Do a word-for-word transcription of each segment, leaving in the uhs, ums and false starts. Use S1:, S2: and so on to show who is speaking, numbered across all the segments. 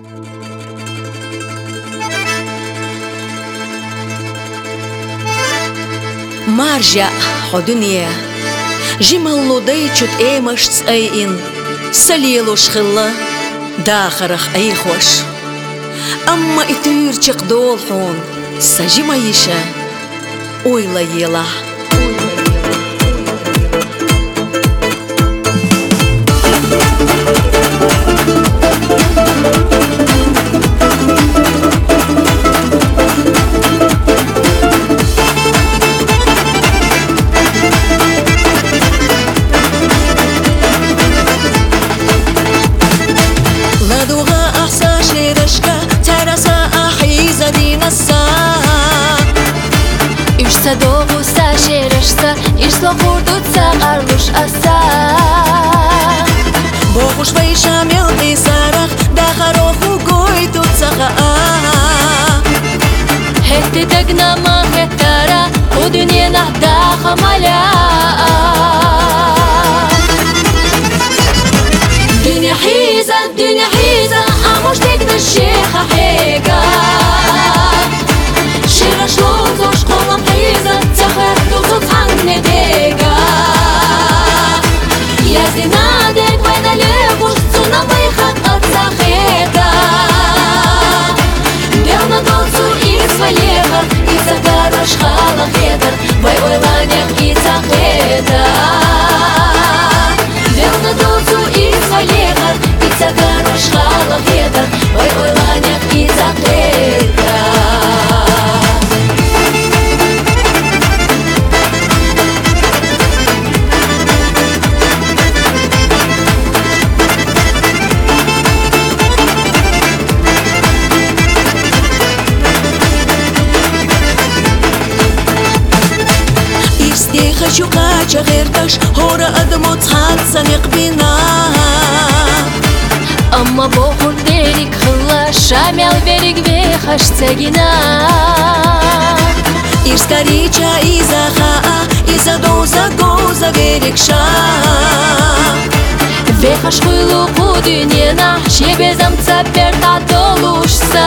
S1: Marja hodunye jimallu daychut emash tsayin salilu shkhilla dakharach ay khosh amma itur chiqdol hon sajima yisha oyla yela
S2: Dogu sa shereshta ishlo khurdutsa arlush asa
S1: Bogush vayshamil isarach dakharohu goytutsa
S2: Hetti dagna ma hetara u dunyena dakhamala Dunya hiza, dunya hiza amush degna shekha hega Shirash lozosh kolam hiza Tsakhar duzut hangne dega Yazdina deg vayna levush Tsuna bayhat atsakheta Belna dolzu iz valeva Iza garash khala khedar Vay oylanyak itsakheta Belna dolzu iz valeva Iza garash khala khedar Vay oylanyak itsakheta
S1: Хочу кача герташ хора адмот хатса неqbina
S2: Amma bohur derik khilla shamel verig vekhash tsagina
S1: Irska richa iza khaa iza doza goza verik sha
S2: Vekhash khulu bu dunyena shebezam tsaper tatolushsa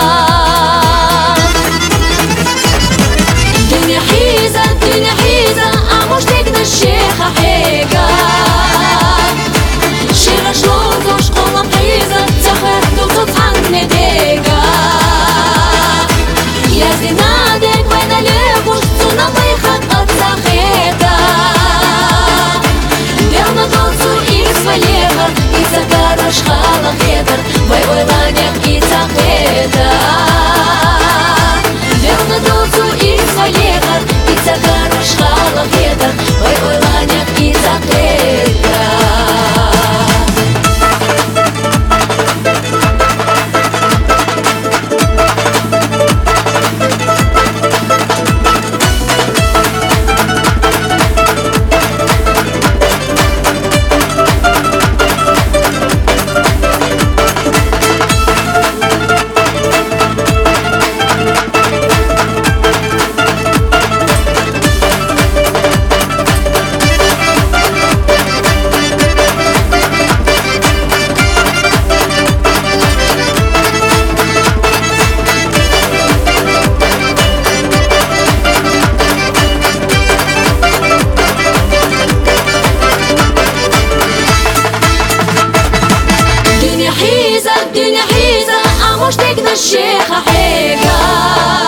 S2: Dunya hiza, dunya hiza amush degna shekha hega Shirash lozosh kolam hiza Tsakhar duzut hangne dega Yazdina deg vayna levush Tsuna bayhat atsakheta Belna dolzu iz valeva Iza garash khala khedar Vay oylanyak itsakheta Belna dolzu iz valeva Iza garash khala khedar Vay oylanyak itsakheta Dunya hiza, amush degna shekha hega